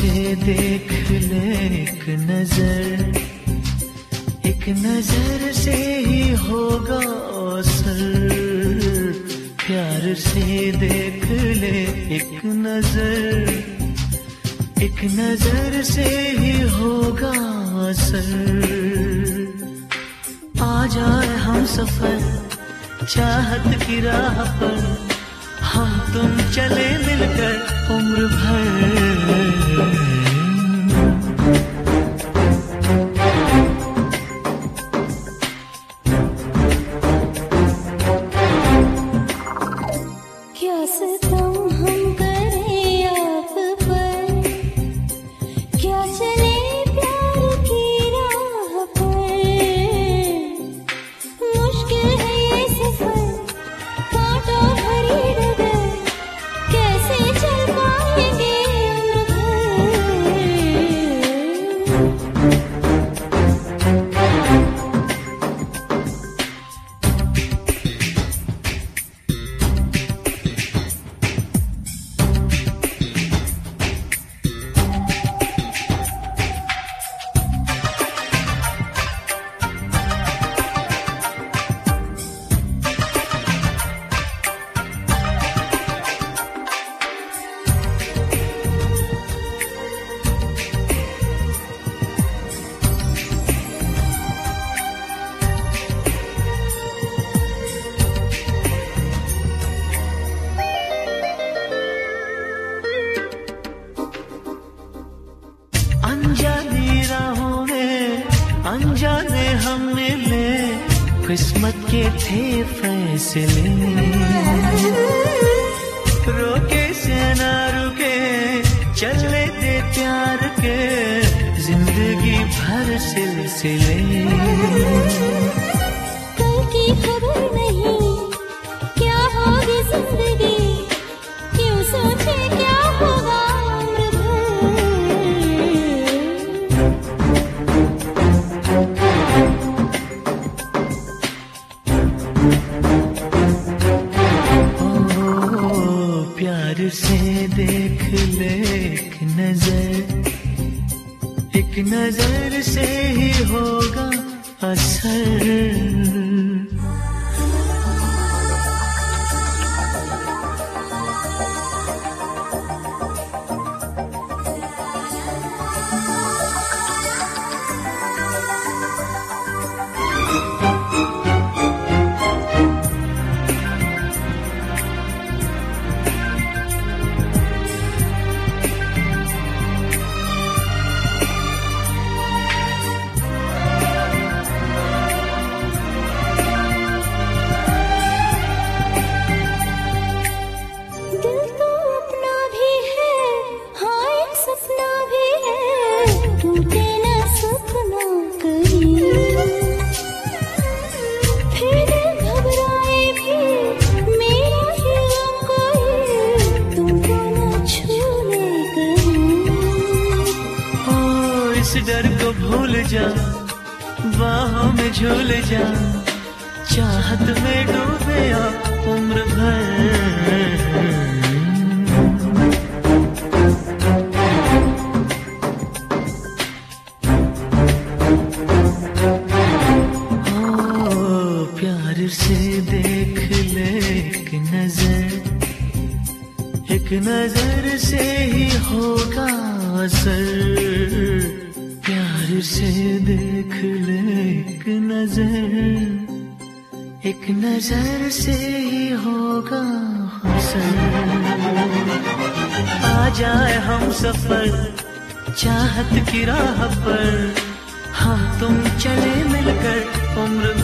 से देख ले एक नजर से ही होगा असर। प्यार से देख ले एक नजर से ही होगा असर। आ जाए हम सफर चाहत की राह पर, हम तुम चले मिलकर उम्र भर। अनजाने हम मिले किस्मत के थे फैसले, रोके से ना रुके चले थे प्यार के जिंदगी भर सिलसिले। कल की खबर नहीं क्या होगी जिंदगी, क्यों सोचे क्या होगा उम्र भर। प्यार से देख ले एक नजर से ही होगा असर। इस डर को भूल जा, बाहों में झूल जा, चाहत में डूबे आ उम्र भर। ओ प्यार से देख ले एक नजर से ही होगा असर। प्यार से देख ले एक नजर से ही होगा असर। आ जाए हम सफर चाहत की राह पर, हम तुम चले मिलकर उम्र